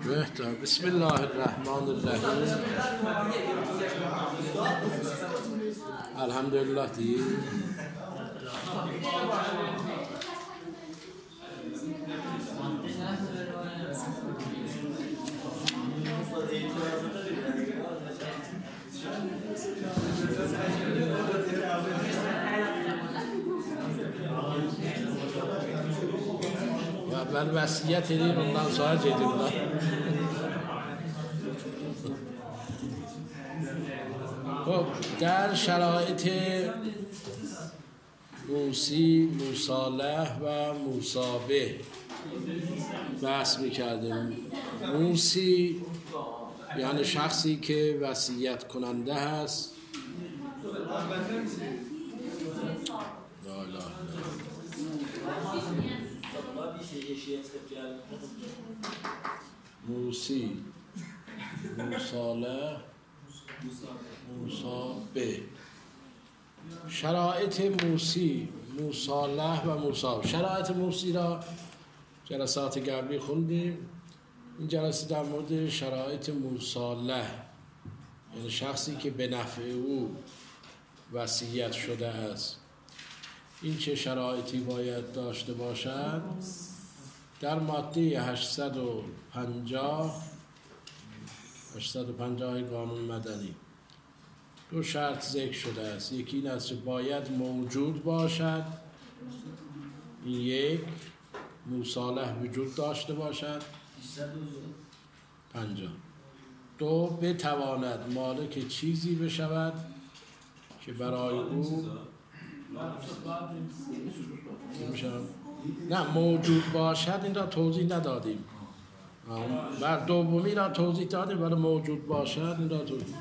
بهتر. بسم الله الرحمن الرحیم. الحمدلله دی. اول وصیت edeyim ondan sonra cedimler. خب در شرایط موسی، مصالح و مصابه بحث میکردیم. موسی یعنی شخصی که وصیت کننده هست. موسی، مصالح، مصابه. شرایط موسی، مصالح و مصابه. شرایط موسی را جلسات قبلی خوندیم. این جلسه در مورد شرایط مصالح، یعنی شخصی که به نفع او وصیت شده است، این چه شرایطی باید داشته باشد؟ در ماده 850 قانون مدنی دو شرط ذکر شده است. یکی این است که باید موجود باشد، این یک، مصالح وجود داشته باشد. 50. دو، بتواند مالک چیزی بشود که برای او نه موجود باشد. این را توضیح ندادیم. بر دومی را توضیح دادیم، برای موجود باشد این را توضیح.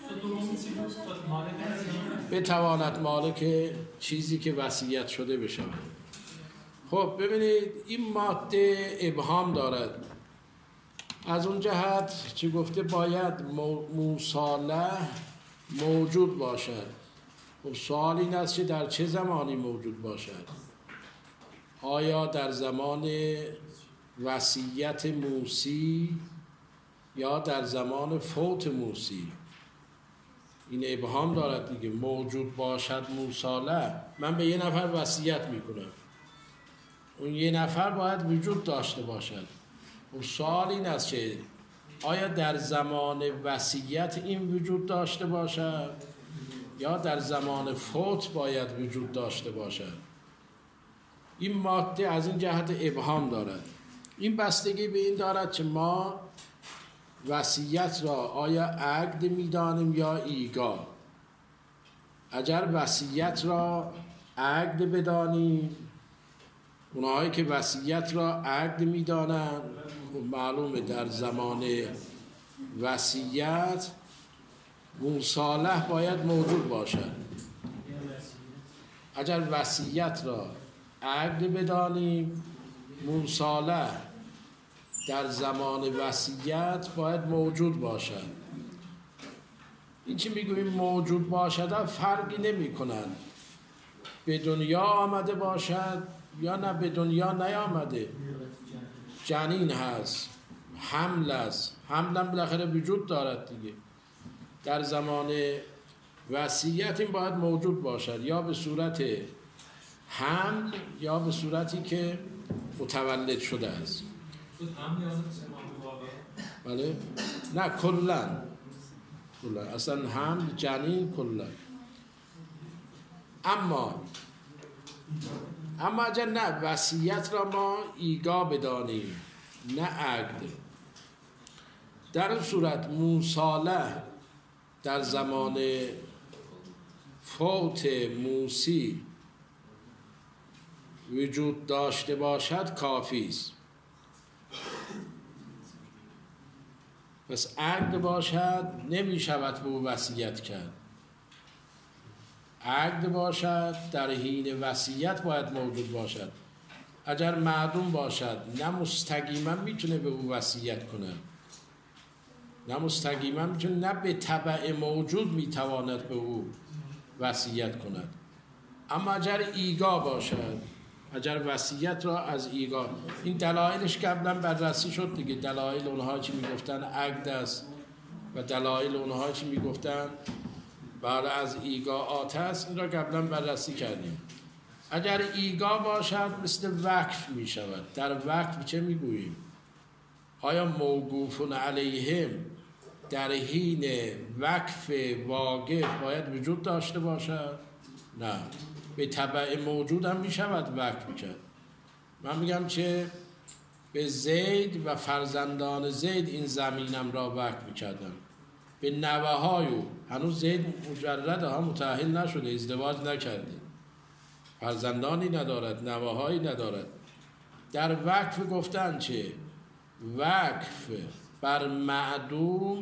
بتواند مالک چیزی که وصیت شده بشود. خب ببینید این ماده ابهام دارد. از اون جهت چی گفته؟ باید مصالح موجود باشد. خب سوال این است که در چه زمانی موجود باشد؟ آیا در زمان وصیت موسی یا در زمان فوت موسی؟ این ابهام دارد دیگه. موجود باشد مصالح، من به یه نفر وصیت میکنم، اون یه نفر باید وجود داشته باشد. و سوال این است که آیا در زمان وصیت این وجود داشته باشد یا در زمان فوت باید وجود داشته باشد؟ این ماده از این جهت ابهام دارد. این بستگی به این دارد که ما وصیت را آیا عقد میدانیم یا ایگا. اگر وصیت را عقد بدانیم، اونهایی که وصیت را عقد میدانند، خب معلومه در زمان وصیت مصالح باید موجود باشد. اگر وصیت را عقد بدانیم، مصالح در زمان وصیت باید موجود باشد. این چی میگوییم موجود باشد فرقی نمی کنند به دنیا آمده باشد یا نه به دنیا نیامده. جنین هست، حمل است، حمل هم بالاخره وجود دارد دیگه. در زمان وصیت این باید موجود باشد، یا به صورت حمل یا به صورتی که متولد شده است. بله؟ نه کلا اصلا حمل جنین کلا. اما اگر نه وصیت را ما ایگا بدانیم نه عقد، در این صورت مصالح در زمان فوت موسی وجود داشته باشد کافی است. پس عقد باشد نمی شود به او وصیت کرد. عقد باشد در حین وصیت باید موجود باشد. اگر معدوم باشد نه مستقیما میتونه به او وصیت کنه، نه مستقیما میتونه، نه به تبع موجود میتواند به او وصیت کند. اما اگر ایگا باشد اگر وصیت را از ایگا، این دلایلش قبلا بررسی شد دیگه، دلایل اونها چی میگفتن عقد است و دلایل اونها چی میگفتن بله از ایگاعات است، این را قبلا بررسی کردیم. اگر ایگا باشد مثل وقف می شود. در وقف چه میگوییم؟ آیا موقوفون علیهم در حین وقف واقف باید وجود داشته باشد؟ نه، به تبع موجود هم می شود وقف میکرد. من میگم چه به زید و فرزندان زید این زمینم را وقف میکردم، به نوه های او، هنوز زید مجرده ها متأهل نشده، ازدواج نکرده، فرزندانی ندارد، نوه هایی ندارد. در وقف گفتن چه؟ وقف بر معدوم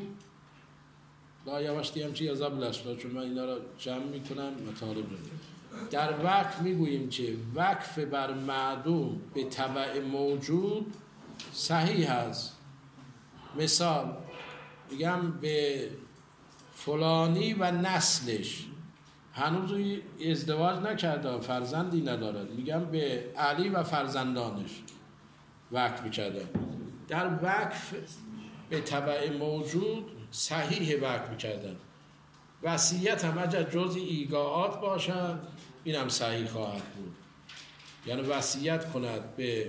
لا یواش دیم چی عذاب لشلا، چون من اینا را جمع میکنم مطالب رو. در وقف میگوییم چه؟ وقف بر معدوم به تبع موجود صحیح هست. مثال میگم به فلانی و نسلش، هنوز ازدواج نکرده، فرزندی ندارد، میگم به علی و فرزندانش وقف میکردم. در وقف به تبع موجود صحیح وقف میکردن. وصیت هم اگر جز ایگاعات باشد اینم صحیح خواهد بود. یعنی وصیت کند به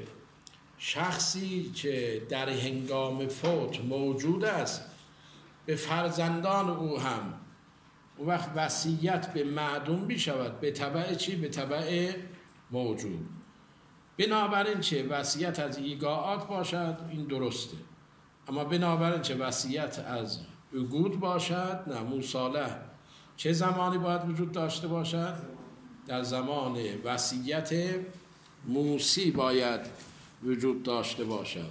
شخصی که در هنگام فوت موجود است، به فرزندان او هم، اون وقت وصیت به معدوم میشود به تبع چی؟ به تبع موجود. بنابراین چه وصیت از ایگاعات باشد این درسته، اما بنابراین چه وصیت از عقود باشد نه. مصالح چه زمانی باید وجود داشته باشد؟ در زمان وصیت موصی باید وجود داشته باشد.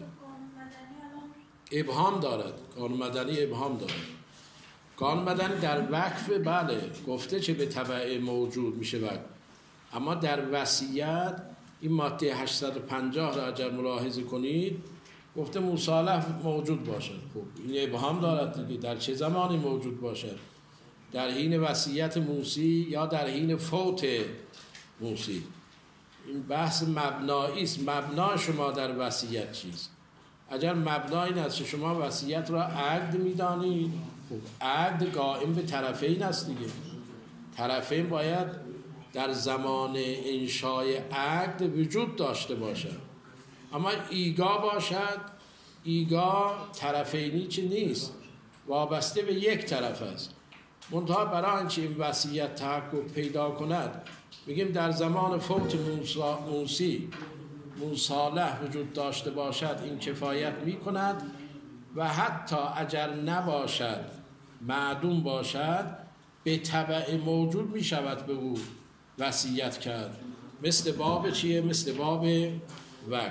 ابهام دارد قانون مدنی، ابهام دارد. قانون مدنی در وقف بله گفته چه به تبع موجود میشه وقف، اما در وصیت این ماده 850 را اگر ملاحظه کنید گفته مصالح موجود باشد. خب این ابهام دارد دیگه، در چه زمانی موجود باشد؟ در حین وصیت موصی یا در حین فوت موصی؟ این بحث مبنایی است. مبنا شما در وصیت چیست؟ اگر مبنا این است که شما وصیت را عقد می‌دانید، خب عقد قائم به طرفین است دیگه. طرفین باید در زمان انشای عقد وجود داشته باشد. اما ایگا باشد، ایگا طرفینی چی نیست، وابسته به یک طرف است. منتها برای اینکه این وصیت تحقق پیدا کند میگیم در زمان فوت موصی مصالح وجود داشته باشد، این کفایت میکند. و حتی اگر نباشد معدوم باشد به تبع موجود میشود به او وصیت کرد. مثل باب چیه؟ مثل باب وقف.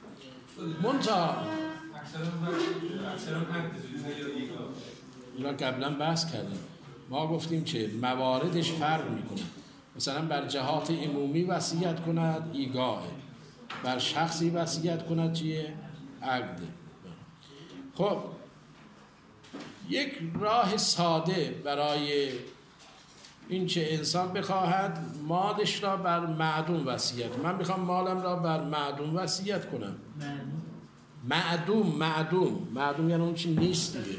منتها اینا قبلا بحث کردیم، ما گفتیم که مواردش فرق میکنه. مثلا بر جهات عمومی وصیت کند ایگاه، بر شخصی وصیت کند چیه؟ عقد. خب یک راه ساده برای این که انسان بخواهد مالش را بر معدوم وصیت، من میخوام مالم را بر معدوم وصیت کنم. معدوم یعنی اون چی نیست دیگه.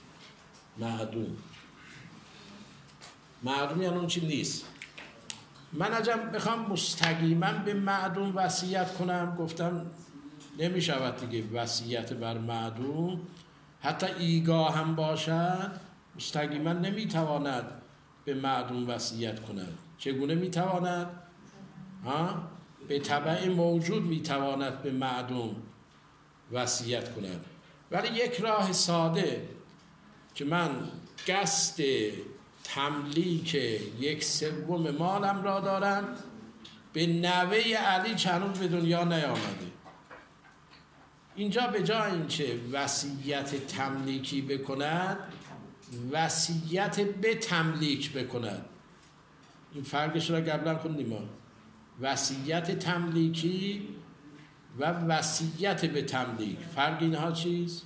معدوم یعنی اون چی نیست. من اگر بخوام مستقیما به معدوم وصیت کنم، گفتم نمیشود دیگه. وصیت بر معدوم حتی ایگاه هم باشد مستقیما نمیتواند به معدوم وصیت کند. چگونه میتواند؟ به تبع موجود میتواند به معدوم وصیت کند. ولی یک راه ساده که من قصد تملیک 1/3 مالم را دارم، به نوه علی که هنوز به دنیا نیامده، اینجا به جای اینکه وصیت تملیکی بکند وصیت به تملیک بکند. این فرقش را قبلا خوندیم ما. وصیت تملیکی و وصیت به تملیک، فرق اینها چیست؟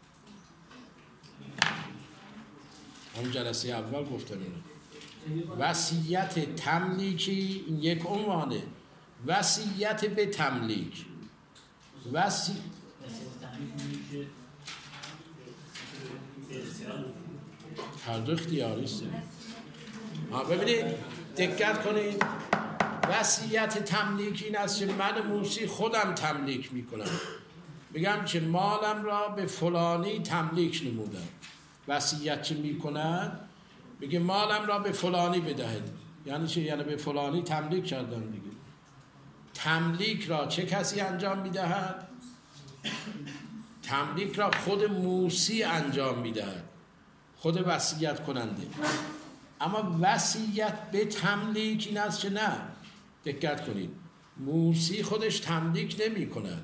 هم جلسه اول گفتم اینو. وصیت تملیکی این یک عنوانه، وصیت به تملیک هر دو اختیاری است. ببینید دقت کنید، وصیت تملیک این است که من موسی خودم تملیک میکنم، میگم که مالم را به فلانی تملیک نمودم. وصیت چه میکنن؟ میگه مالم را به فلانی بدهید. یعنی چه؟ یعنی به فلانی تملیک کردم دیگه. تملیک را چه کسی انجام میدهد؟ تملیک را خود موسی انجام میدهد، خود وصیت کننده. اما وصیت به تملیک این است که نه، دقت کنید، موسی خودش تملیک نمی کند.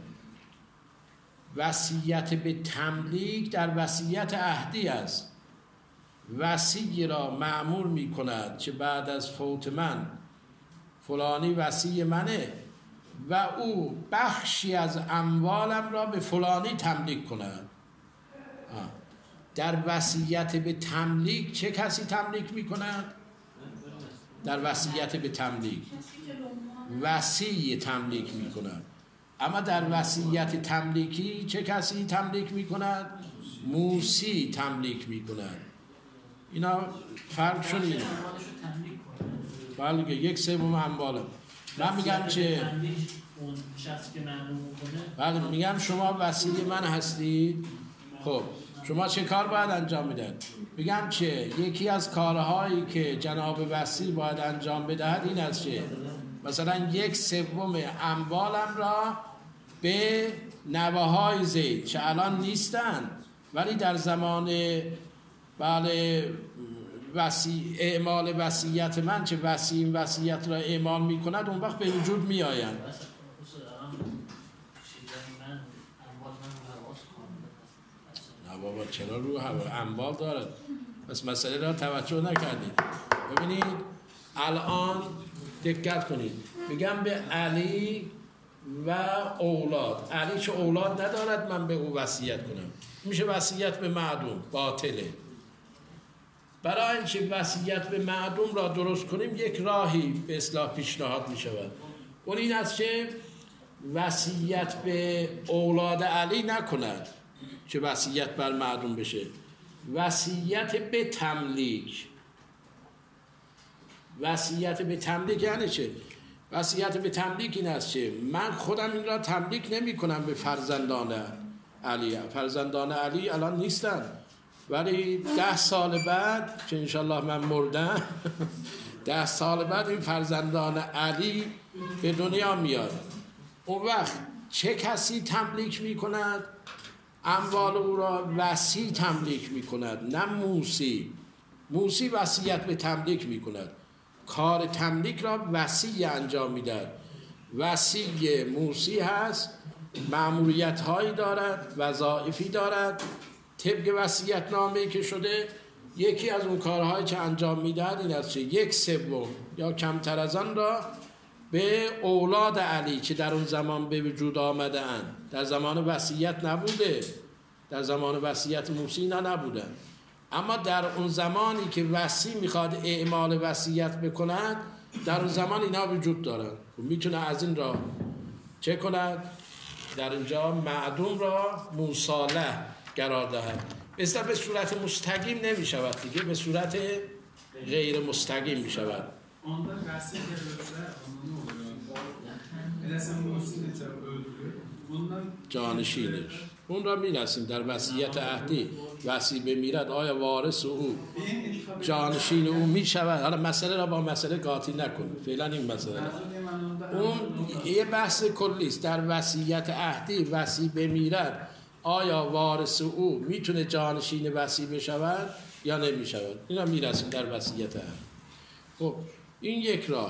وصیت به تملیک در وصیت عهدی است. وصی را مأمور می کند که بعد از فوت من فلانی وصی منه و او بخشی از اموالم را به فلانی تملیک کند. در وصیت به تملیک چه کسی تملیک می کند؟ در وصیت به تملیک وصی تملیک می کند. اما در وصیت تملیکی چه کسی تملیک می کند؟ موسی تملیک می کند. اینا فرق شده. بله، یک سوم اموالم. من میگم که اون شخص که مأمور میکنه، بله میگم شما وصی من هستید، خب شما چه کار باید انجام بدهید؟ میگم که یکی از کارهایی که جناب وصی باید انجام بدهد این است که مثلا یک سوم اموالم را به نوه‌های زید که الان نیستن ولی در زمان بله اعمال وصیت من چه وصی این وصیت را اعمال میکند اون وقت به وجود میآیند. نه بابا چرا رو اموال دارد؟ بس مسئله را توجه نکردید. ببینید الان دقت کنید، میگم به علی و اولاد. علی چه اولاد ندارد من به او وصیت کنم، میشه وصیت به معدوم، باطله. برای اینکه وصیت به معدوم را درست کنیم یک راهی به اصطلاح پیشنهاد می شود. اون این است که وصیت به اولاد علی نکند که وصیت بر معدوم بشه. وصیت به تملیک. وصیت به تملیک یعنی چه؟ وصیت به تملیک این است که من خودم این را تملیک نمی کنم به فرزندان علی. فرزندان علی الان نیستن ولی 10 سال بعد که انشالله من مردم 10 سال بعد این فرزندان علی به دنیا میاد. اون وقت چه کسی تملیک میکند؟ اموال او را وصی تملیک میکند، نه موسی. موسی وصیت به تملیک میکند، کار تملیک را وصی انجام میدهد. وصی موسی هست، مأموریت هایی دارد، وظایفی دارد. طبق وصیت نامه‌ای که شده یکی از اون کارهایی که انجام میدهد این است که 1/3 یا کمتر از آن را به اولاد علی که در اون زمان به وجود آمده اند. در زمان وصیت نبوده، در زمان وصیت موسی اینا نبودن، اما در اون زمانی که وصی میخواد اعمال وصیت بکند در اون زمان اینا وجود دارن. میتونه از این را چه کند؟ در اینجا معدوم را مصالح قرار دهد. مثلا به صورت مستقیم نمی شود دیگه، به صورت غیر مستقیم می شود. جانشینش اون را می رسیم در وصیت عهدی. وصی بمیرد آیا وارث او جانشین او می شود؟ حالا مسئله را با مسئله قاطی نکنید فعلا. این مسئله اون یه بحث کلی است. در وصیت عهدی وصی بمیرد آیا وارث او میتونه جانشین وصی بشود یا نمی شود؟ اینا می رسیم در وصیت عهدی. خب این یک راه.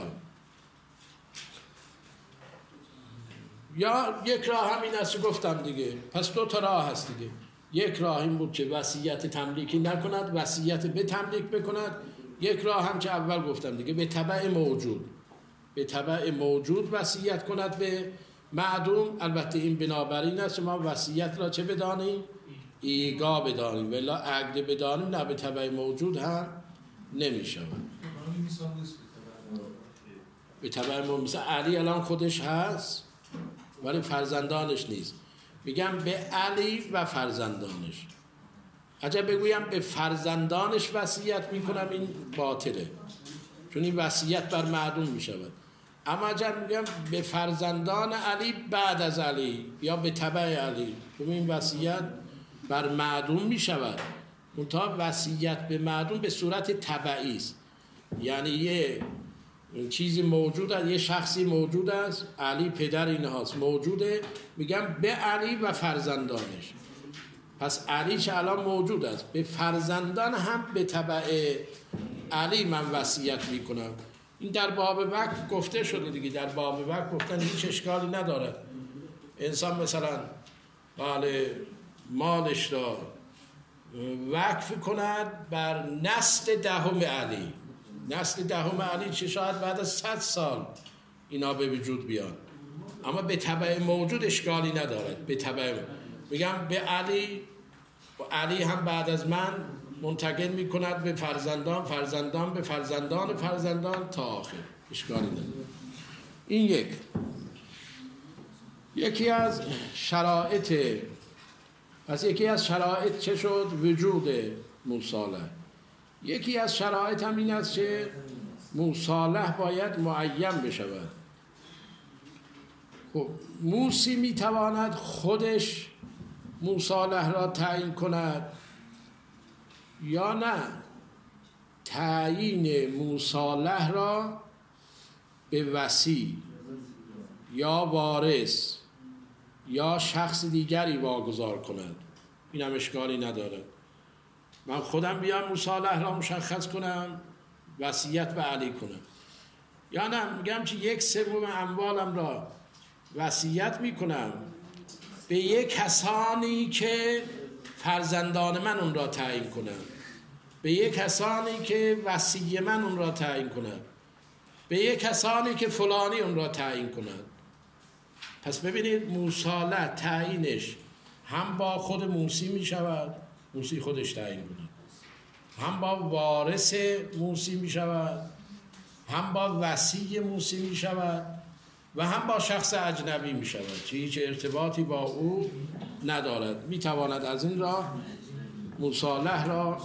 یا یک راه همین است گفتم دیگه. پس 2 تا راه هست دیگه. یک راه این بود که وصیت تملیکی نکند، وصیت به تملیک بکند. یک راه هم که اول گفتم دیگه، به تبع موجود، به تبع موجود وصیت کند به معدوم. البته این بنابراین است ما وصیت را چه بدانیم؟ ایگا بدانیم، ولی عقد بدانیم نه به تبع موجود هم نمی شود. به تبع موجود. مثل علی الان خودش هست ولی فرزندانش نیست، میگم به علی و فرزندانش. اگر بگویم به فرزندانش وصیت میکنم این باطله، چون این وصیت بر معدوم میشود. اما اگر میگم به فرزندان علی بعد از علی یا به تبع علی، این وصیت بر معدوم میشود. منتها وصیت به معدوم به صورت تبعی است، یعنی یه چیزی موجود است، یه شخصی موجود است، علی پدر اینهاست موجوده، میگم به علی و فرزندانش. پس علی که الان موجود است، به فرزندان هم به تبع علی من وصیت میکنم. این در باب وقت گفته شده دیگه، در باب وقت گفتن هیچ اشکالی نداره انسان مثلا مالش را وقف کند بر نسل دهم علی. نسل دهم علی چه شاید بعد از 100 سال اینا به وجود بیان، اما به تبع موجود اشکالی ندارد. به تبع میگم به علی و علی هم بعد از من منتقل میکند به فرزندان، فرزندان به فرزندان فرزندان تا آخر، اشکالی نداره. این یکی از شرایط. پس یکی از شرایط چه شد؟ وجود مصالح. یکی از شرایط هم این است که مصالح باید معین بشود. خب موسی میتواند خودش مصالح را تعیین کند یا نه تعیین مصالح را به وصی یا وارث یا شخص دیگری واگذار کند؟ این هم اشکالی نداره. من خودم بیام مصالح را مشخص کنم، وصیت به علی کنم، یا نه میگم که 1/3 اموالم را وصیت میکنم به یک کسانی که فرزندان من اون را تعیین کنم، به یک کسانی که وصی من اون را تعیین کنم، به یک کسانی که فلانی اون را تعیین کنند. پس ببینید مصالح تعیینش هم با خود موسی می شود، موسی خودش تعیین کند، هم با وارث موسی می شود، هم با وصی موسی می شود و هم با شخص اجنبی می شود که هیچ ارتباطی با او ندارد. می تواند از این راه مصالح را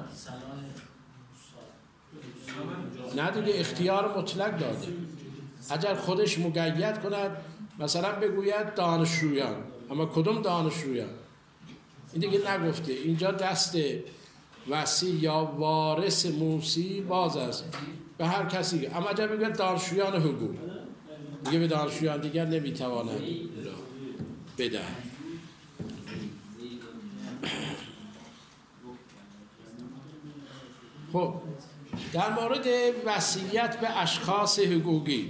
نه دیگه اختیار مطلق داده. اگر خودش مقید کند، مثلا بگوید دانشجویان، اما کدوم دانشجویان؟ این دیگه نگفته. اینجا دست وصی یا وارث موسی باز است به هر کسی. اما اگر بگوید دانشجویان حقوق، دیگه به دانشجویان دیگر نمیتواند بدهد. خب در مورد وصیت به اشخاص حقوقی،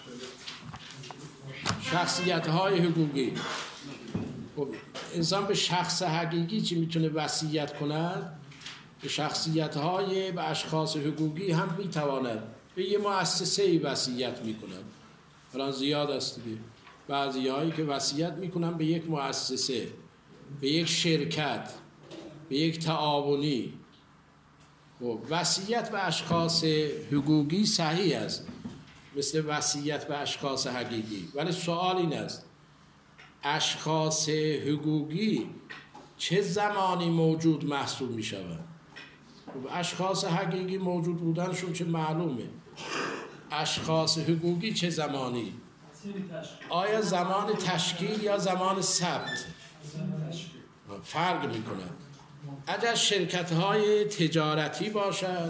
شخصیت‌های حقوقی، خب انسان به شخص حقیقی چی میتونه وصیت کند؟ به شخصیت‌های به اشخاص حقوقی هم میتواند به یه مؤسسه‌ای وصیت میکند. الان زیاد است دیگه، بعضی‌هایی که وصیت میکنن به یک مؤسسه، به یک شرکت، به یک تعاونی. خب وصیت به اشخاص حقوقی صحیح است مثل وصیت به اشخاص حقیقی، ولی سوال این است اشخاص حقوقی چه زمانی موجود محسوب می شود؟ خب اشخاص حقیقی موجود بودنشون چه معلومه، اشخاص حقوقی چه زمانی؟ آیا زمان تشکیل یا زمان ثبت؟ فرق می کند. اگر شرکت‌های تجارتی باشد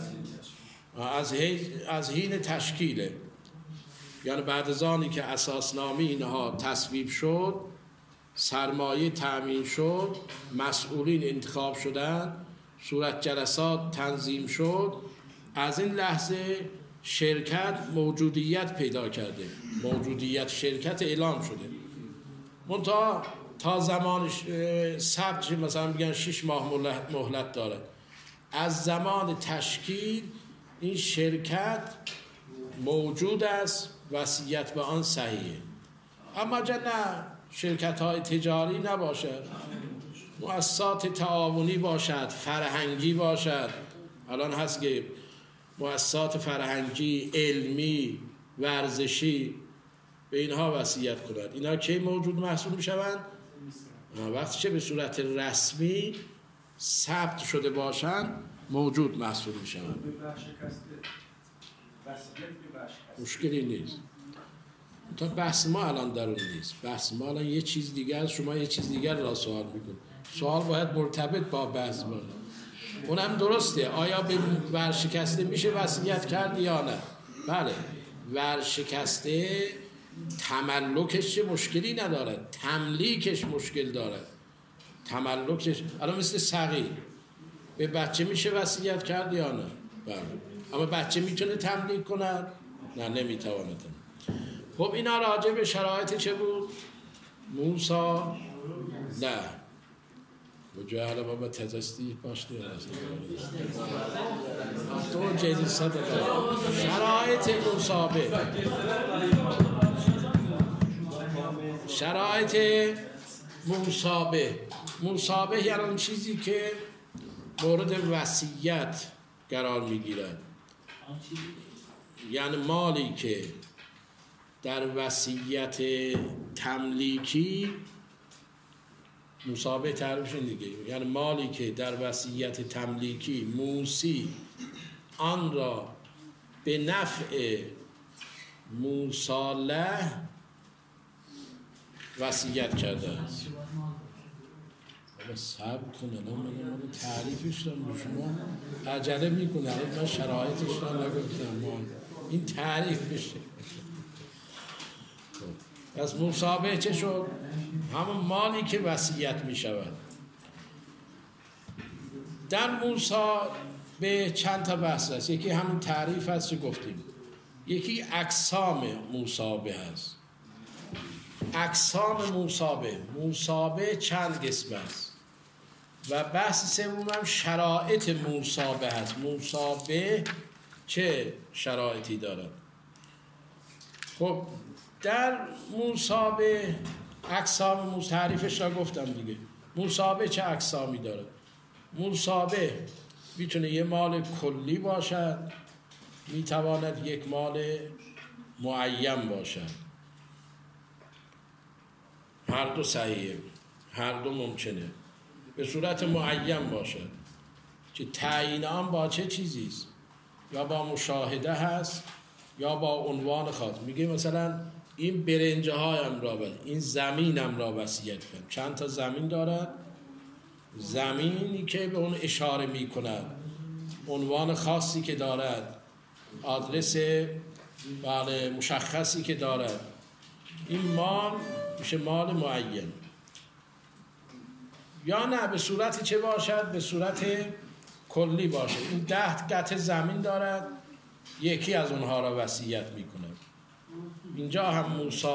از حین تشکیله، یعنی بعد از آنی که اساسنامه اینها تصویب شد، سرمایه تأمین شد، مسئولین انتخاب شدند، صورت جلسات تنظیم شد، از این لحظه شرکت موجودیت پیدا کرده، موجودیت شرکت اعلام شده. منتها تا زمان ثبت مثلا میگن 6 ماه مهلت داره. از زمان تشکیل این شرکت موجود است، وصیت به آن صحیحه. اما نه شرکت‌های تجاری نباشد، مؤسسات تعاونی باشد، فرهنگی باشد. الان هست که مؤسسات فرهنگی، علمی، ورزشی به اینها وصیت کنند. اینها کی موجود محسوب میشوند؟ وقتی که به صورت رسمی ثبت شده باشند موجود محسوب میشوند. مشکلی نیست. تا بحث ما الان در اون نیست. بحث ما الان یه چیز دیگر است، شما یه چیز دیگر را سوال میکنید. سوال باید مرتبط با بحث ما. اونم درسته. آیا به ورشکسته میشه وصیت کرد یا نه؟ بله. ورشکسته تملکش چه مشکلی ندارد، تملیکش مشکل دارد. تملکش الان مثل صغیر به بچه میشه وصیت کرد یا نه؟ بله. اما بچه میتونه تملیک کند؟ نه، نمیتواند. خب اینا راجع به شرایط چه بود؟ موسی نه وجعل بابا تجستی باش نیست تو جدید صدقه شرایط موسی شرایط موسی یعنی اون چیزی که مورد وصیت قرار میگیرد، یعنی مالی که در وصیت تملیکی موسی تعریفش دیگه، یعنی مالی که در وصیت تملیکی موسی آن را به نفع موصله وصیت کرده است. بابا صبر کن، الان من تعریفش دارم، شما عجله میکنه، من شرایطش را نگفتم، این تعریف بشه. پس موسی چه شد؟ همون مالی که وصیت می شود. در موسی به چند تا بحث هست. یکی همون تعریف هست که گفتیم، یکی اقسام موسی هست. اقسام موسی چند قسم است و بحث سوم هم شرایط موسی هست. موسی چه شرایطی دارد؟ خب در موسی اقسام تعریفش را گفتم دیگه. موسی چه اقسامی داره؟ موسی میتونه یه مال کلی باشد، میتواند یک مال معین باشد. هر دو صحیحه، هر دو ممکنه. به صورت معین باشد که تعیین آن با چه چیزیست؟ یا با مشاهده هست یا با عنوان خاص. میگه مثلا این برنجه هایم را این زمینم را وصیت کنم. چند تا زمین دارد؟ زمینی که به اون اشاره می کند، عنوان خاصی که دارد، آدرس مشخصی که دارد. این مال میشه مال معین. یا نه به صورت چه باشد؟ به صورت کلی باشد. این 10 قطعه زمین دارد، یکی از اونها را وصیت می کند. اینجا هم موسی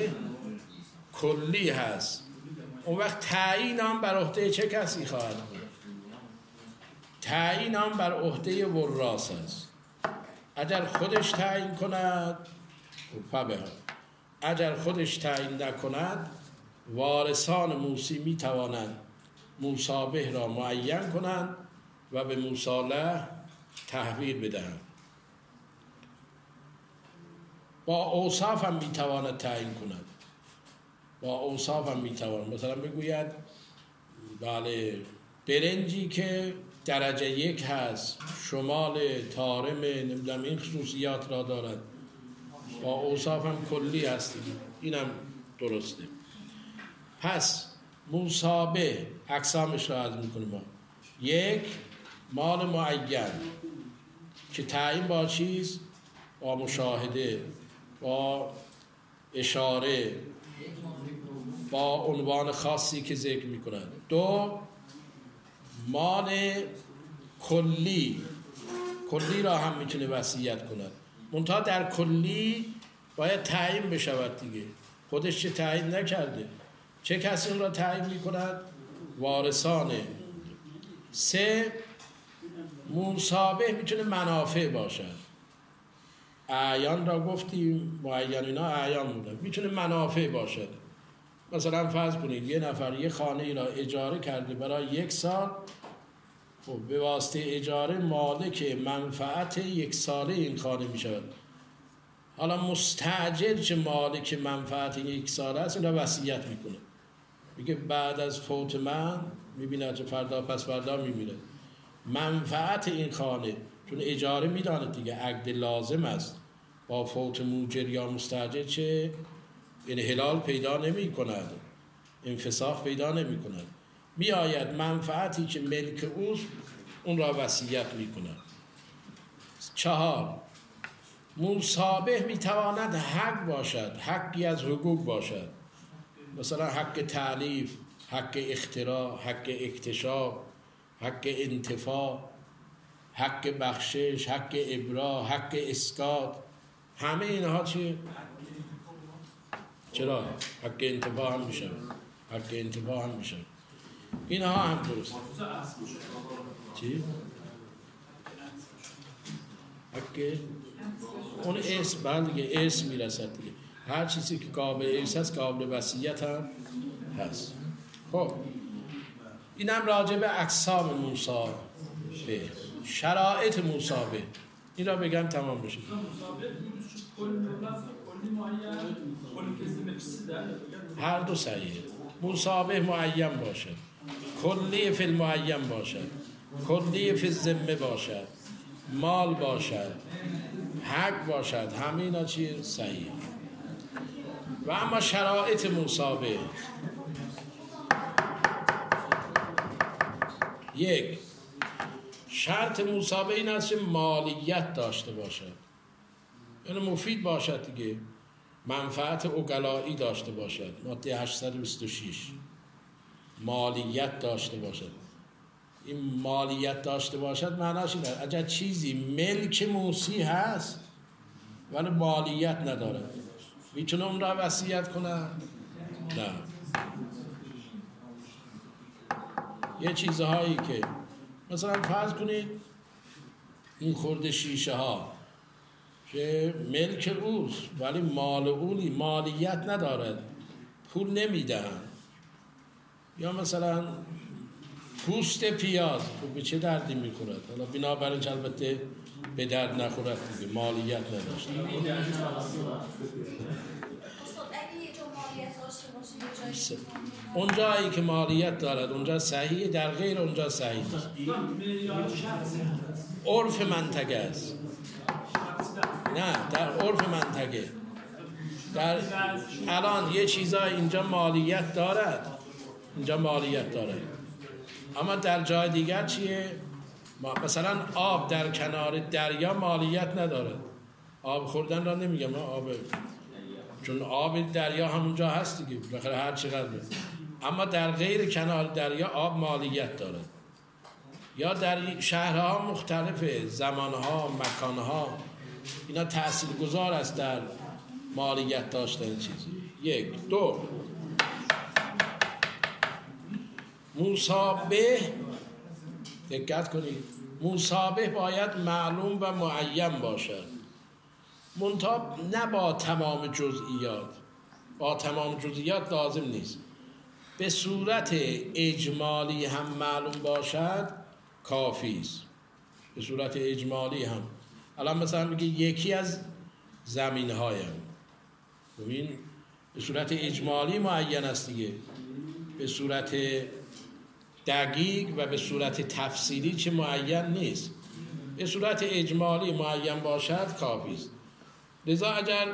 کلی هست. اون وقت تعیین هم بر عهده چه کسی خواهد بود؟ تعیین هم بر عهده وراث است. اگر خودش تعیین کند فبها، اگر خودش تعیین نکند وارثان موسی می توانند موسی را معین کنند و به موصله تحویل بدهند. با اوصاف هم میتواند تعیین کند. با اوصاف هم میتواند مثلا بگوید بله برنجی که درجه 1 هست، شمال تارم، نمیدونم این خصوصیات را دارد. با اوصاف هم کلی هست. اینم درسته. پس موسی اقسامش را عرض میکنیم ما. 1 مال معین که تعیین با چیز؟ با مشاهده، با اشاره، با عنوان خاصی که ذکر میکنند. 2 مال کلی را هم میتونه وصیت کند، منتها در کلی باید تعیین بشود دیگه. خودش چه تعیین نکرده، چه کسی اون را تعیین میکند؟ وارثانه. 3 موصابه میتونه منافع باشد. اعیان را گفتیم، معین اینا اعیان بودن، میتونه منافع باشد. مثلا فرض کنید یه نفر یه خانه ای را اجاره کرده برای 1 سال، خب به واسطه اجاره مالک منفعت 1 ساله این خانه میشود. حالا مستأجر چه مالک منفعت یک ساله است، این را وصیت میکنه، میگه بعد از فوت من میبینه چه فردا پس فردا میمیره، منفعت این خانه، چون اجاره میداند دیگه عقد لازم است با فوت موجر یا مستأجر چه انحلال پیدا نمی کند، انفساخ پیدا نمی کند، می آید منفعتی که ملک اوست اون را وصیت می کند. 4 مصابه می تواند حق باشد، حقی از حقوق باشد، مثلا حق تعلیف، حق اختراع، حق اکتشاف، حق انتفاع، حق بخشش، حق ابراء، حق اسقاط، همه اینها چیه؟ چرا؟ حق انتفاع هم میشه، حق انتفاع هم میشه، اینها هم درست. چی؟ حق اون اسم بعد دیگه اسم میرسد دیگه، هر چیزی که قابل ارث هست قابل وصیت هم هست. خب اینم راجع به اقسام مصابه، شرایط مصابه، این را بگم تمام بشه. هر دو صحیحه، مصابه معین باشد، کلی فی المعین باشد، کلی فی الذمه باشد، مال باشد، حق باشد، همه اینا چیه؟ صحیح. و اما شرایط مصابه، 1 شرط مصابه این است که مالیت داشته باشد، یعنی مفید باشد دیگه، منفعت عقلایی داشته باشد، ماده 826 مالیت داشته باشد. این مالیت داشته باشد معناش اینه اگر چیزی ملک موصی هست ولی مالیت نداره میتونه اون را وصیت کنه؟ نه. یه چیزهایی که مثلا فرض کنید این خورده شیشه ها که ملک اوست ولی مال اونی مالیت ندارد، پول نمیدهن، یا مثلا پوست پیاز خب به چه دردی میخورد؟ حالا بنابراین البته به درد نخورد دیگه، مالیت نداشت. اون جایی که مالیت دارد اونجا صحیح، در غیر اونجا صحیح نیست. عرف منطقه است، نه در عرف منطقه، در الان یه چیزا اینجا مالیت دارد، اینجا مالیت دارد، اما در جای دیگر چیه؟ مثلا آب در کنار دریا مالیت ندارد، آب خوردن را نمیگم، آب چون آب دریا همونجا هست دیگه، بخاطر هر چقدر بود. اما در غیر کنار دریا آب مالیت دارد. یا در شهرها مختلف زمانها، مکانها، اینا تاثیرگذار است در مالیت داشتن چیزی. 1 2 مصابه، دقت کنید، مصابه باید معلوم و معین باشد، منتها نه با تمام جزئیات، با تمام جزئیات لازم نیست، به صورت اجمالی هم معلوم باشد کافی است، به صورت اجمالی هم. الان مثلا میگه یکی از زمین هایم، ببین به صورت اجمالی معین است دیگه، به صورت دقیق و به صورت تفصیلی چه معین نیست، به صورت اجمالی معین باشد کافی است. لذا اگر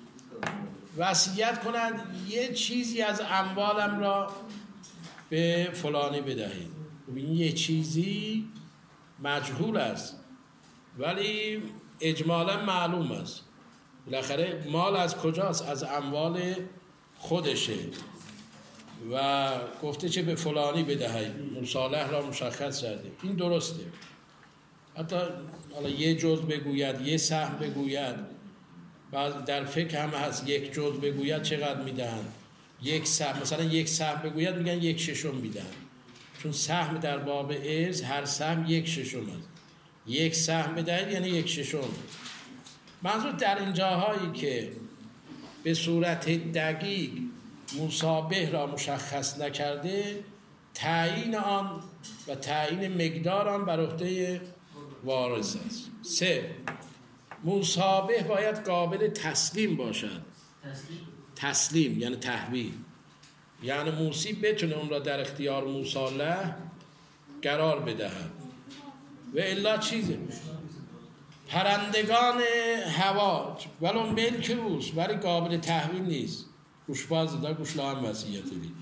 وصیت کنند یه چیزی از اموالم را به فلانی بدهید، این یه چیزی مجهول است ولی اجمالا معلوم است، بالاخره مال از کجاست؟ از اموال خودشه و گفته چه به فلانی بدهید، مصالح را مشخص کرده، این درسته. حتی حالا یه جزء بگوید، یه سهم بگوید، بعد در فقه هم هست یک جزء بگوید چقدر میدهن، یک سهم، مثلا یک سهم بگوید میگن 1/6 میدهن، چون سهم در باب ارث هر سهم 1/6 است، یک سهم بدهید یعنی 1/6. منظور در این جاهایی که به صورت دقیق مصابه را مشخص نکرده، تعیین آن و تعیین مقدار آن بر عهده وارث است. 3 مصابه باید قابل تسلیم باشد. تسلیم یعنی تحویل، یعنی موسی بتونه اون را در اختیار مصالح قرار بدهد. و الا چیزه پرندگان هوا ولو ملک اوست ولی قابل تحویل نیست. گوشباز دا گوش لاهم وصیت دید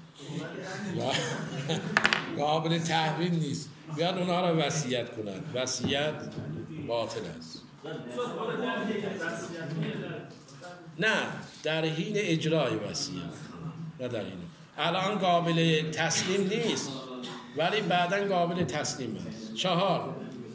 قابل تحویل نیست، بیاد اونها را وصیت کنند. وصیت باطل است. نه در حین اجرای وصیت، نه در حین الان قابل تسلیم نیست ولی بعداً قابل تسلیم است. 4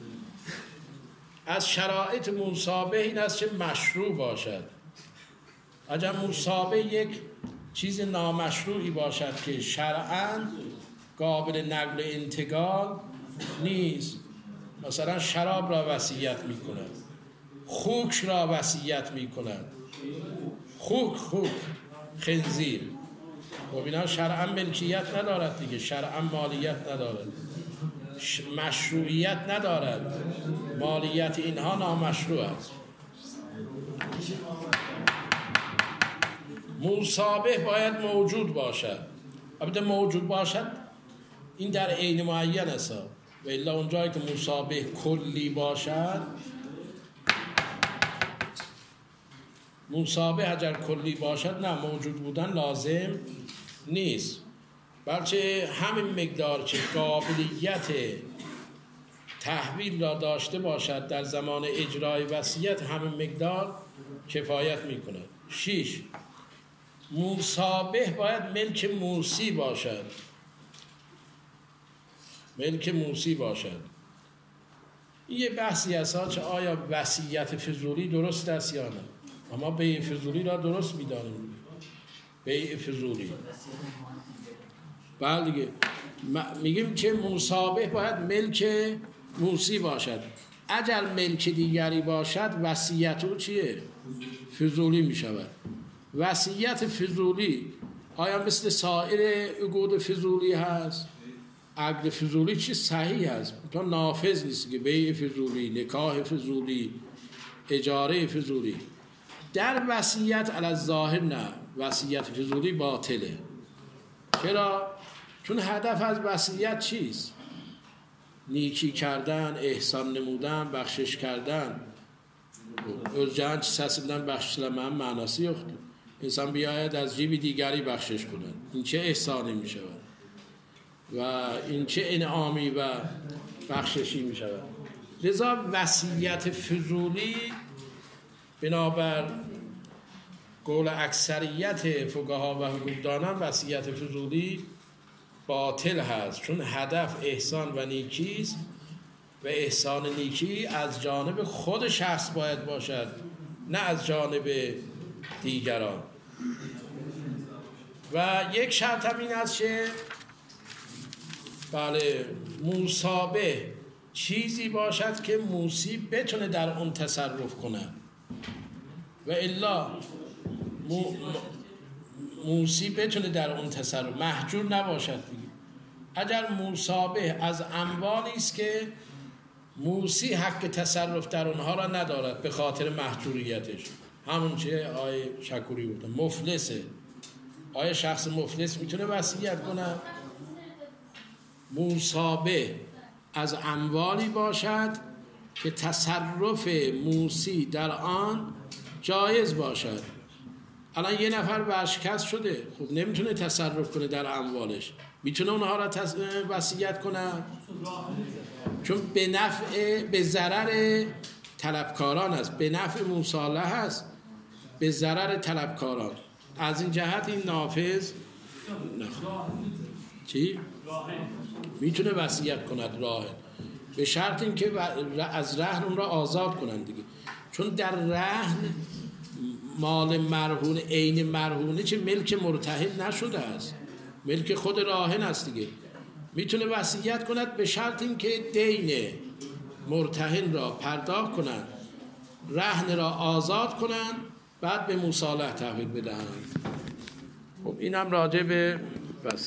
از شرایط مصابه این است که مشروع باشد. اگر مصابه یک چیز نامشروعی باشد که شرعاً قابل نقل انتقال نیست، مثلا شراب را وصیت می کند، خوک را وصیت می کند، خوک خنزیر، خب اینا شرعاً ملکیت ندارد دیگه، شرعاً مالیت ندارد، مشروعیت ندارد، مالیت اینها نامشروع است. مصابه باید موجود باشد. البته موجود باشد این در عین معین است و الا اونجایی که مصابه کلی باشد، مصابه اگر کلی باشد نه موجود بودن لازم نیست، بلکه همین مقدار که قابلیت تحویل را داشته باشد در زمان اجرای وصیت همین مقدار کفایت می‌کند. 6 مصابه باید ملک موسی باشد. ملک موسی باشد. این یه بحثی است که آیا وصیت فضولی درست است یا نه. اما بیع فضولی را درست می‌دانیم. بیع فضولی بله دیگه، میگیم که مصابه باید ملک موسی باشد. اگر ملک دیگری باشد وصیت او چیه؟ فضولی میشود. وصیت فضولی آیا مثل سایر عقود فضولی هست؟ عقد فضولی چی صحیح هست، تا نافذ نیست که بیع فضولی، نکاح فضولی، اجاره فضولی. در وصیت علی الظاهر نه، وصیت فضولی باطله. چرا؟ چون هدف از وصیت چیست؟ نیکی کردن، احسان نمودن، بخشش کردن. özcan çizesi bilen بخشلمن معناسی یخت انسان بیاید از جیب دیگری بخشش کنند. این چه احسانی می شود و این چه انعامی و بخششی می شود. لذا وصیت فضولی بنابر قول اکثریت فقها و حقوقدانان وصیت فضولی باطل هست، چون هدف احسان و نیکی است و احسان نیکی از جانب خود شخص باید باشد نه از جانب دیگران. و یک شرط هم این است که بله مصابه چیزی باشد که موسی بتونه در اون تصرف کنه و الا موسی بتونه در اون تصرف، محجور نباشد دیگه. اگر مصابه از اموالی است که موسی حق تصرف در اونها را ندارد به خاطر محجوریتش، همون چه آیه شکوری بودن مفلسه، آیا شخص مفلس میتونه وصیت کنه؟ مصابه از اموالی باشد که تصرف موسی در آن جایز باشد. الان یه نفر ورشکست شده، خب نمیتونه تصرف کنه در اموالش، میتونه اونها را وصیت کنه؟ چون به نفع به ضرر طلبکاران است، به نفع مصالحه است، به ضرر طلبکاران. از این جهت این نافذ نخواه. چی؟ میتونه وصیت کند راهن، به شرط اینکه از رهن اون را آزاد کنند دیگه، چون در رهن مال مرهون عین مرهونه چه ملک مرتهن نشده است، ملک خود راهن است دیگه. میتونه وصیت کند به شرط اینکه دین مرتهن را پرداخت کنند، رهن را آزاد کنند، بعد به مصالح تحویل بدهند. خب اینم راجع به